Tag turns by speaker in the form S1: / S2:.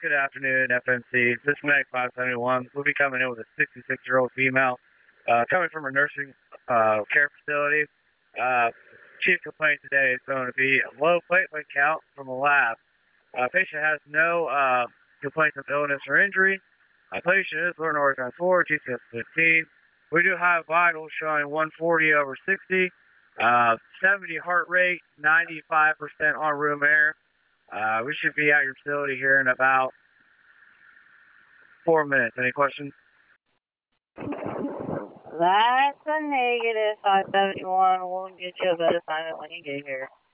S1: good afternoon, FMC. This is Medic 571. We'll be coming in with a 66-year-old female coming from a nursing care facility. Chief complaint today is going to be a low platelet count from a lab. Patient has no complaints of illness or injury. Patient is Northern Oregon 4, GCS 15. We do have vitals showing 140 over 60, 70 heart rate, 95% on room air. We should be at your facility here in about 4 minutes. Any questions?
S2: That's a negative 571. We'll get you a better assignment when you get here.